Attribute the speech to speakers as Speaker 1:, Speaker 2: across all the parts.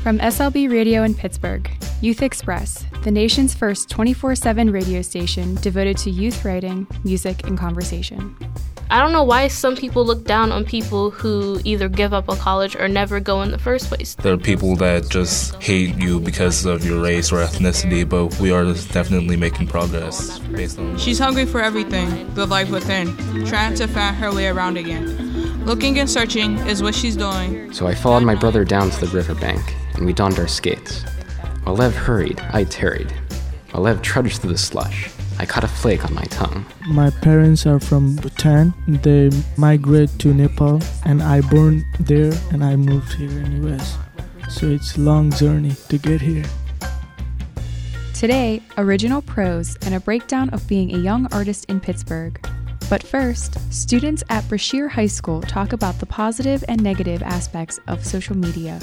Speaker 1: From SLB Radio in Pittsburgh, Youth Express, the nation's first 24/7 radio station devoted to youth writing, music, and conversation.
Speaker 2: I don't know why some people look down on people who either give up on college or never go in the first place.
Speaker 3: There are people that just hate you because of your race or ethnicity, but we are definitely making progress based on...
Speaker 4: She's hungry for everything, the life within, trying to find her way around again. Looking and searching is what she's doing.
Speaker 5: So I followed my brother down to the riverbank, and we donned our skates. While Lev hurried, I tarried. While Lev trudged through the slush, I caught a flake on my tongue.
Speaker 6: My parents are from Bhutan. They migrated to Nepal, and I born there, and I moved here in the US. So it's a long journey to get here.
Speaker 1: Today, original prose and a breakdown of being a young artist in Pittsburgh. But first, students at Brashear High School talk about the positive and negative aspects of social media.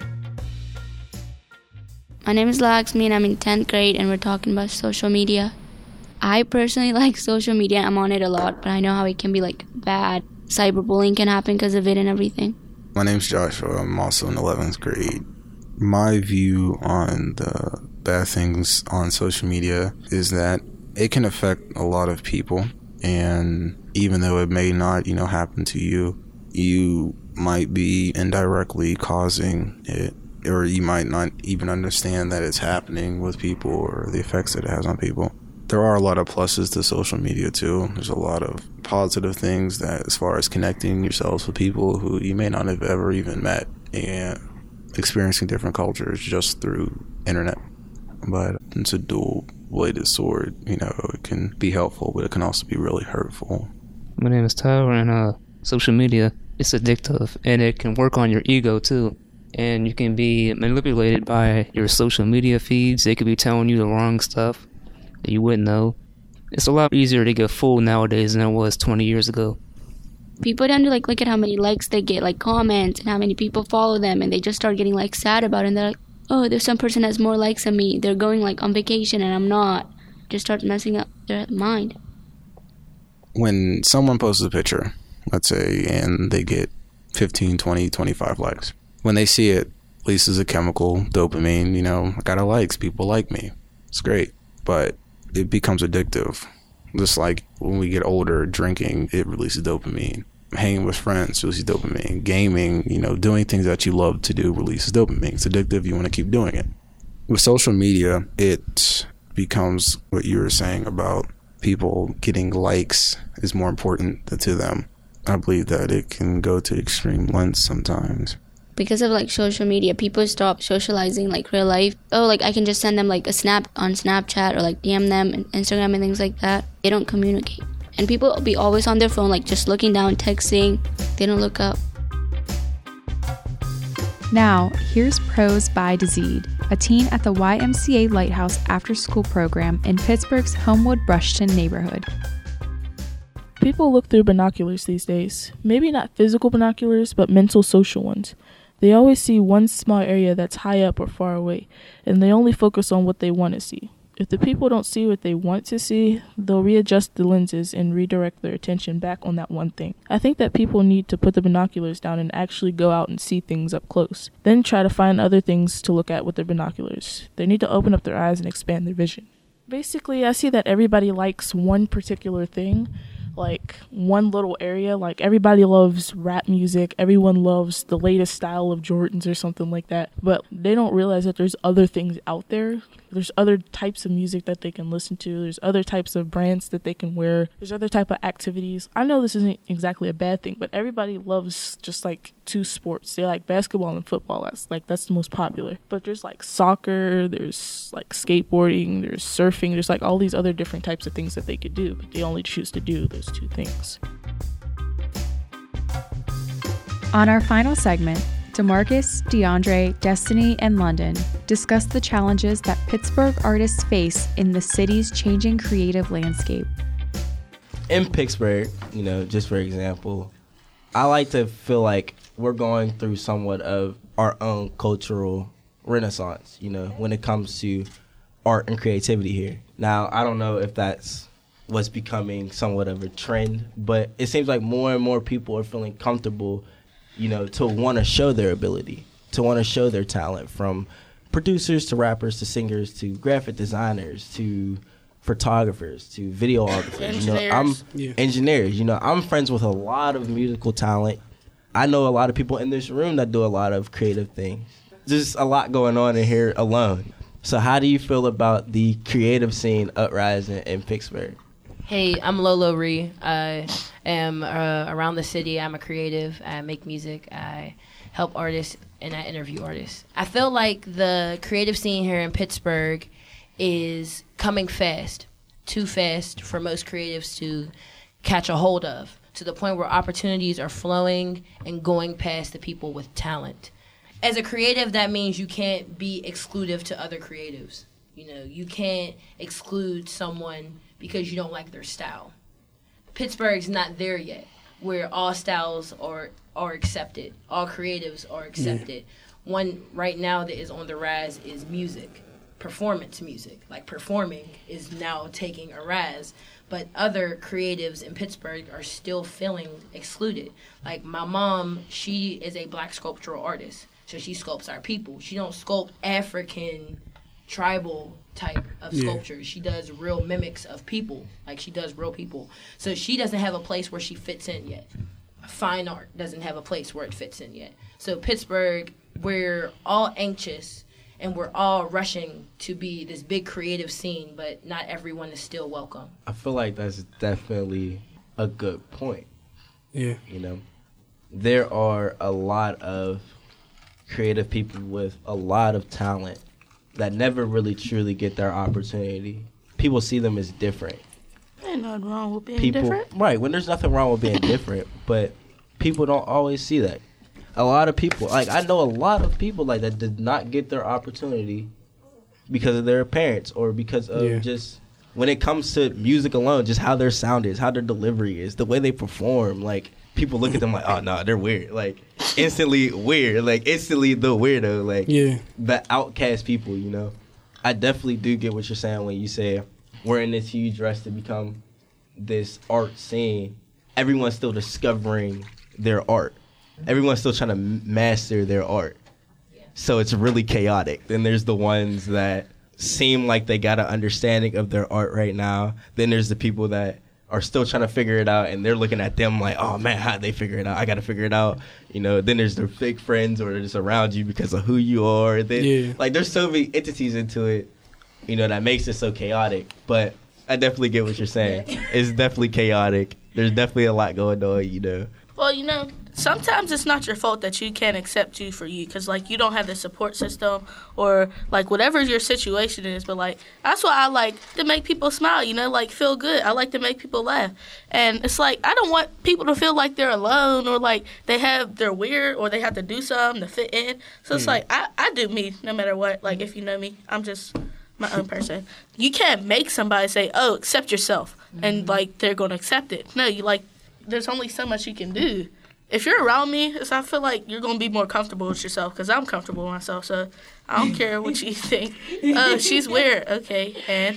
Speaker 7: My name is Laxmi and I'm in 10th grade and we're talking about social media. I personally like social media. I'm on it a lot, but I know how it can be like bad. Cyberbullying can happen because of it and everything.
Speaker 8: My name's Joshua. I'm also in 11th grade. My view on the bad things on social media is that it can affect a lot of people. And even though it may not, happen to you, you might be indirectly causing it. Or you might not even understand that it's happening with people or the effects that it has on people. There are a lot of pluses to social media too. There's a lot of positive things that, as far as connecting yourselves with people who you may not have ever even met and experiencing different cultures just through internet. But it's a dual-bladed sword. It can be helpful, but it can also be really hurtful.
Speaker 9: My name is Tyler, and social media, it's addictive, and it can work on your ego too. And you can be manipulated by your social media feeds. They could be telling you the wrong stuff that you wouldn't know. It's a lot easier to get fooled nowadays than it was 20 years ago.
Speaker 7: People tend to look at how many likes they get, comments, and how many people follow them, and they just start getting sad about it. And they're like, oh, there's some person that has more likes than me. They're going on vacation and I'm not. Just start messing up their mind.
Speaker 8: When someone posts a picture, let's say, and they get 15, 20, 25 likes, when they see it, releases a chemical, dopamine, I got likes, people like me. It's great. But it becomes addictive. Just like when we get older, drinking, it releases dopamine. Hanging with friends releases dopamine. Gaming, doing things that you love to do releases dopamine. It's addictive. You want to keep doing it. With social media, it becomes what you were saying about people getting likes is more important to them. I believe that it can go to extreme lengths sometimes.
Speaker 7: Because of social media, people stop socializing real life. Oh, I can just send them a snap on Snapchat or DM them on Instagram and things like that. They don't communicate. And people be always on their phone, just looking down, texting. They don't look up.
Speaker 1: Now, here's Prose by Dazid, a teen at the YMCA Lighthouse after-school program in Pittsburgh's Homewood-Brushton neighborhood.
Speaker 10: People look through binoculars these days. Maybe not physical binoculars, but mental social ones. They always see one small area that's high up or far away, and they only focus on what they want to see. If the people don't see what they want to see, they'll readjust the lenses and redirect their attention back on that one thing. I think that people need to put the binoculars down and actually go out and see things up close. Then try to find other things to look at with their binoculars. They need to open up their eyes and expand their vision. Basically, I see that everybody likes one particular thing, one little area. Everybody loves rap music, everyone loves the latest style of Jordans or something like that, but they don't realize that there's other things out there. There's other types of music that they can listen to. There's other types of brands that they can wear. There's other type of activities. I know this isn't exactly a bad thing, but everybody loves just two sports. They like basketball and football. That's the most popular. But there's soccer, there's skateboarding, there's surfing, there's all these other different types of things that they could do, but they only choose to do those two things.
Speaker 1: On our final segment, DeMarcus, DeAndre, Destiny, and London discuss the challenges that Pittsburgh artists face in the city's changing creative landscape.
Speaker 11: In Pittsburgh, just for example, I like to feel like we're going through somewhat of our own cultural renaissance, when it comes to art and creativity here. Now, I don't know if that's what's becoming somewhat of a trend, but it seems like more and more people are feeling comfortable to want to show their ability. to want to show their talent, from producers to rappers to singers to graphic designers to photographers to videographers. Engineers. I'm friends with a lot of musical talent. I know a lot of people in this room that do a lot of creative things. Just a lot going on in here alone. So how do you feel about the creative scene uprising in Pittsburgh?
Speaker 12: Hey, I'm Lolo Ree. I am around the city. I'm a creative. I make music. I help artists, and I interview artists. I feel like the creative scene here in Pittsburgh is coming fast, too fast for most creatives to catch a hold of, to the point where opportunities are flowing and going past the people with talent. As a creative, that means you can't be exclusive to other creatives. You can't exclude someone because you don't like their style. Pittsburgh's not there yet, where all styles are accepted, all creatives are accepted. One right now that is on the rise is music, performance music. Like performing is now taking a rise, but other creatives in Pittsburgh are still feeling excluded. Like my mom, she is a black sculptural artist. So she sculpts our people. She don't sculpt African tribal type of sculptures. She does real mimics of people. Like she does real people. So she doesn't have a place where she fits in yet. Fine art doesn't have a place where it fits in yet. So Pittsburgh, we're all anxious and we're all rushing to be this big creative scene, but not everyone is still welcome.
Speaker 11: I feel like that's definitely a good point.
Speaker 13: Yeah.
Speaker 11: There are a lot of creative people with a lot of talent that never really truly get their opportunity. People see them as different.
Speaker 10: Ain't nothing wrong with being different.
Speaker 11: Right, when there's nothing wrong with being different, but people don't always see that. A lot of people, I know a lot of people that did not get their opportunity because of their parents or because of just, when it comes to music alone, just how their sound is, how their delivery is, the way they perform, people look at them like, oh, no, they're weird. Instantly weird. Instantly the weirdo. The outcast people, I definitely do get what you're saying when you say we're in this huge rush to become this art scene. Everyone's still discovering their art. Everyone's still trying to master their art. So it's really chaotic. Then there's the ones that seem like they got an understanding of their art right now. Then there's the people that are still trying to figure it out, and they're looking at them like, oh man, how'd they figure it out? I got to figure it out. Then there's their fake friends or just around you because of who you are. Then, there's so many entities into it, that makes it so chaotic. But I definitely get what you're saying. It's definitely chaotic. There's definitely a lot going on,
Speaker 10: Well, sometimes it's not your fault that you can't accept you for you because, you don't have the support system or, whatever your situation is. But, that's why I like to make people smile, feel good. I like to make people laugh. And it's I don't want people to feel like they're alone or, they're weird or they have to do something to fit in. So it's I do me no matter what. If you know me, I'm just my own person. You can't make somebody say, oh, accept yourself. And, they're going to accept it. No, there's only so much you can do. If you're around me, I feel like you're going to be more comfortable with yourself because I'm comfortable with myself. So I don't care what you think. Oh, she's weird. Okay. And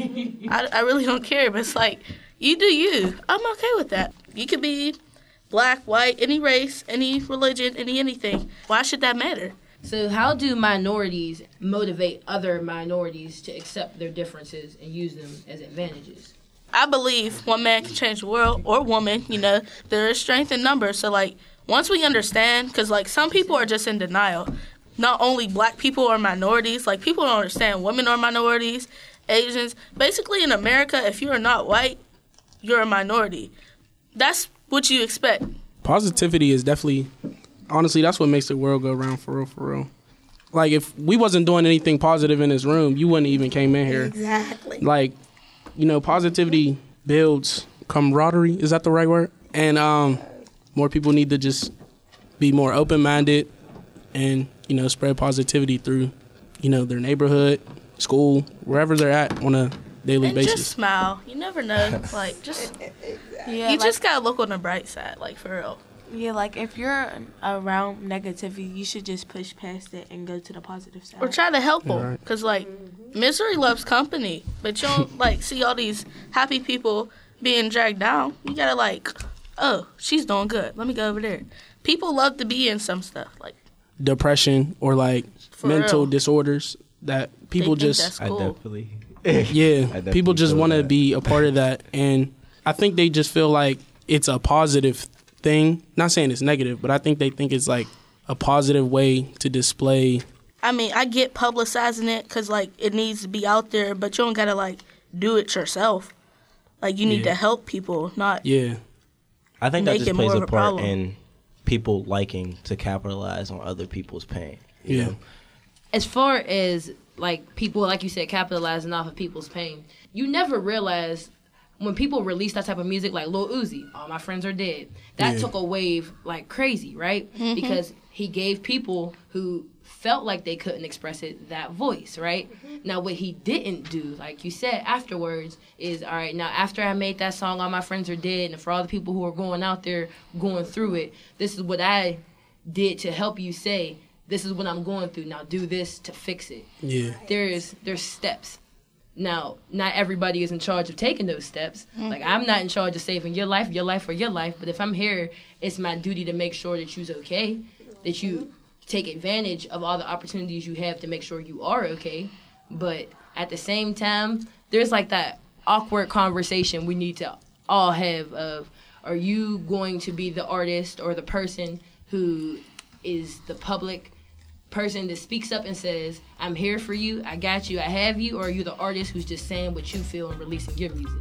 Speaker 10: I really don't care. But it's you do you. I'm okay with that. You could be black, white, any race, any religion, anything. Why should that matter?
Speaker 12: So how do minorities motivate other minorities to accept their differences and use them as advantages?
Speaker 10: I believe one man can change the world, or woman, there is strength in numbers. So, once we understand, because, some people are just in denial. Not only black people are minorities, people don't understand women are minorities, Asians. Basically, in America, if you are not white, you're a minority. That's what you expect.
Speaker 13: Positivity is definitely, honestly, that's what makes the world go round for real. If we wasn't doing anything positive in this room, you wouldn't even came in here.
Speaker 10: Exactly.
Speaker 13: Positivity builds camaraderie. Is that the right word? And more people need to just be more open-minded and, spread positivity through, their neighborhood, school, wherever they're at on a daily basis.
Speaker 10: Just smile. You never know. You just got to look on the bright side, for real.
Speaker 14: Yeah, if you're around negativity, you should just push past it and go to the positive side.
Speaker 10: Or try to help them. Because, misery loves company. But you don't, see all these happy people being dragged down. You got to, oh, she's doing good. Let me go over there. People love to be in some stuff.
Speaker 13: depression or like mental disorders that people just
Speaker 11: cool. I definitely
Speaker 13: people just want to be a part of that, and I think they just feel like it's a positive thing. Not saying it's negative, but I think they think it's like a positive way to display.
Speaker 15: I mean, I get publicizing it because like it needs to be out there, but you don't gotta like do it yourself. Like you need to help people, not
Speaker 11: I think that just plays a part
Speaker 15: problem.
Speaker 11: in people liking to capitalize on other people's pain. You know?
Speaker 12: As far as like people, like you said, capitalizing off of people's pain, you never realize when people release that type of music, like Lil Uzi, All My Friends Are Dead, that took a wave like crazy, right? Mm-hmm. Because he gave people who felt like they couldn't express it that voice, right? Mm-hmm. Now, what he didn't do, like you said afterwards, is, all right, now after I made that song, All My Friends Are Dead, and for all the people who are going out there going through it, this is what I did to help you say, this is what I'm going through. Now do this to fix it. Yeah. There's steps. Now, not everybody is in charge of taking those steps. Mm-hmm. Like, I'm not in charge of saving your life or your life. But if I'm here, it's my duty to make sure that you's okay, that you take advantage of all the opportunities you have to make sure you are okay. But at the same time, there's like that awkward conversation we need to all have of, are you going to be the artist or the person who is the public person that speaks up and says, I'm here for you, I got you, I have you, or are you the artist who's just saying what you feel and releasing your music?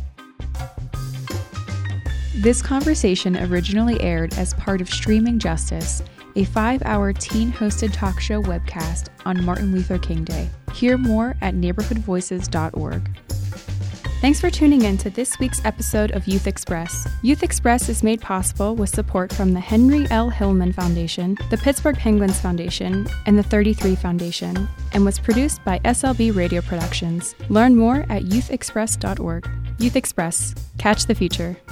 Speaker 1: This conversation originally aired as part of Streaming Justice, a 5-hour teen-hosted talk show webcast on Martin Luther King Day. Hear more at neighborhoodvoices.org. Thanks for tuning in to this week's episode of Youth Express. Youth Express is made possible with support from the Henry L. Hillman Foundation, the Pittsburgh Penguins Foundation, and the 33 Foundation, and was produced by SLB Radio Productions. Learn more at youthexpress.org. Youth Express. Catch the future.